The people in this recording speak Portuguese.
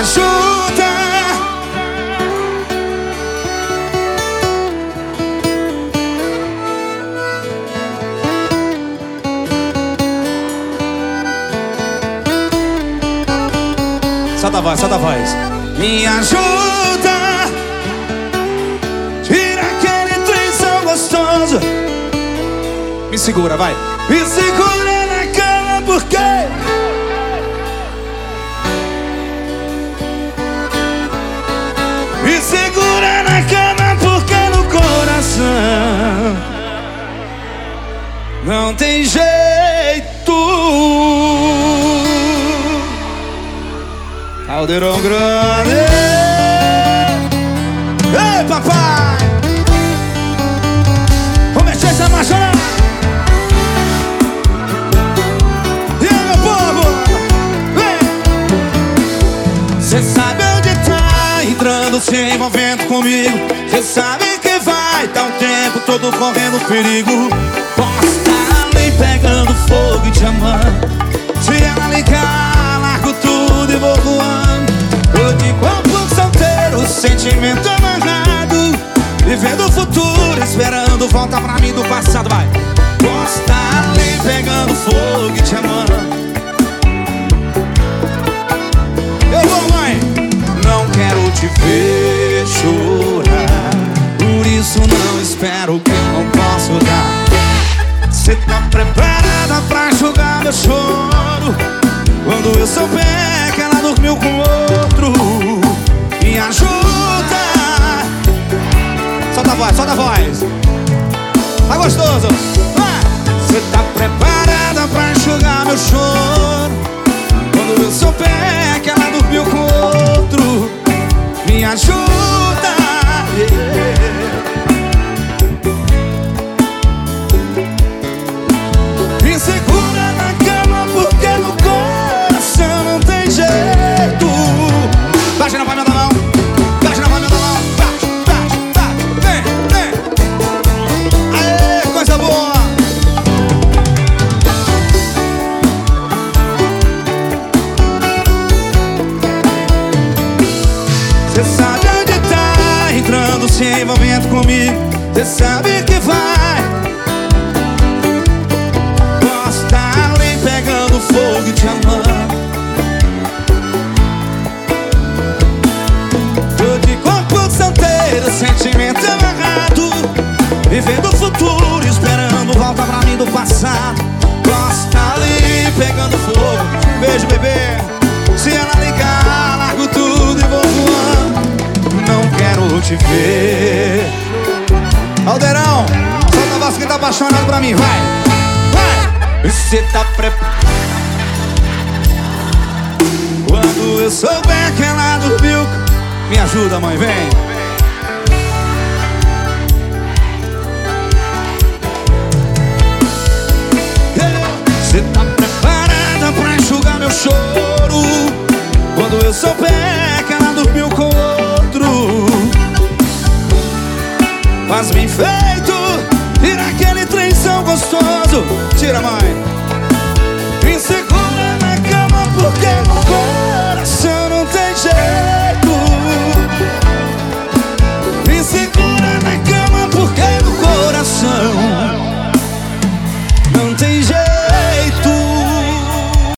ajuda. Solta a voz, solta a voz. Me ajuda. Tira aquele trenzão gostoso. Me segura, vai. Me segura na cama porque me segura na cama porque no coração não tem jeito. Caldeirão grande. Ei, papai, vou mexer essa marcha. E aí, meu povo, vem. Cê sabe onde tá entrando, se envolvendo comigo. Cê sabe que vai dar um tempo todo correndo perigo. Posso estar ali pegando fogo e te amando. Se ela ligar, largo tudo e vou voando. Tô de corpo solteiro, sentimento amarrado, vivendo o futuro, esperando volta pra mim do passado. Vai. Posso estar ali pegando fogo e te amando. Eu vou, mãe. Não quero te ver chorar, por isso não espero que eu não posso dar. Cê tá preparada pra enxugar meu choro quando eu souber que ela dormiu com outro? Me ajuda. Solta a voz, solta a voz. Tá gostoso? Cê tá preparada pra enxugar meu choro quando eu souber que ela dormiu com outro? Me ajuda. Me segura na cama porque no coração não tem jeito. Baixa na palma da mão, baixa na palma da mão. Vem, vem. Aê, coisa boa. Cê sabe onde tá entrando, se envolvendo comigo. Cê sabe que vai. Posso estar ali pegando fogo e te amando. Tô de corpo solteiro, sentimento amarrado, vivendo o futuro, esperando volta pra mim do passado. Posso estar ali pegando fogo. Beijo, bebê. Se ela ligar, largo tudo e vou voando. Não quero te ver. Caldeirão, solta a voz que tá apaixonado pra mim, vai. Vai. Cê tá preparado quando eu souber que ela dormiu. Me ajuda, mãe, vem. Cê tá preparada pra enxugar meu choro quando eu souber que ela dormiu com outro? Faz bem feito, tira aquele trenzão gostoso. Tira, mãe.